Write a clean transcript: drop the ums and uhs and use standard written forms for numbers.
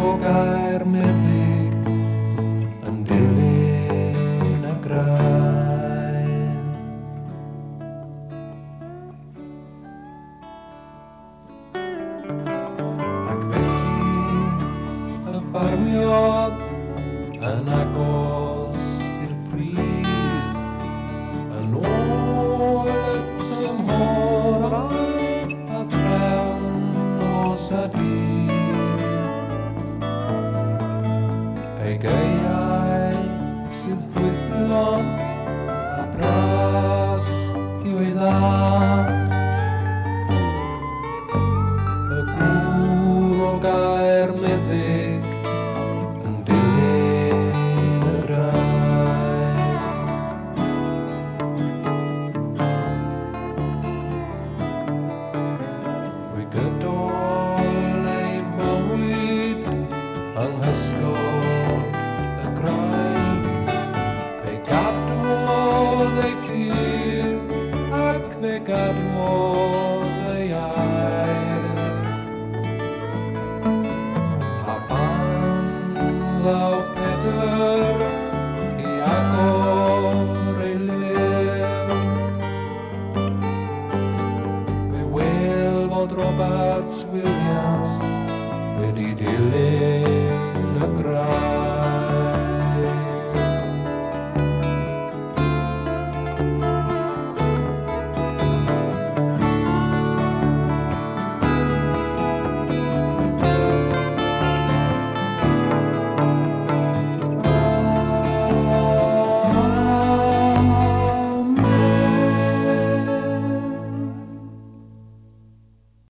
o gair meddyg yn dilyn y graen. Ac felly y ffarmiodd yn agos i'r pridd, yn ôl y tymhorau a thrawn nos a dydd. Ei geiau sydd ffwythlon a bras yw ei dda, y gŵr o gair meddyg yn dilyn y graen. Rwy gydol ei fywyd yng nghysgod y graen, fe gadwodd ei ffydd ac fe gadwodd ei air. A phan ddaw Pedr i agor ei lyfr, fe wel bod Robert Williams wedi dilyn y graen.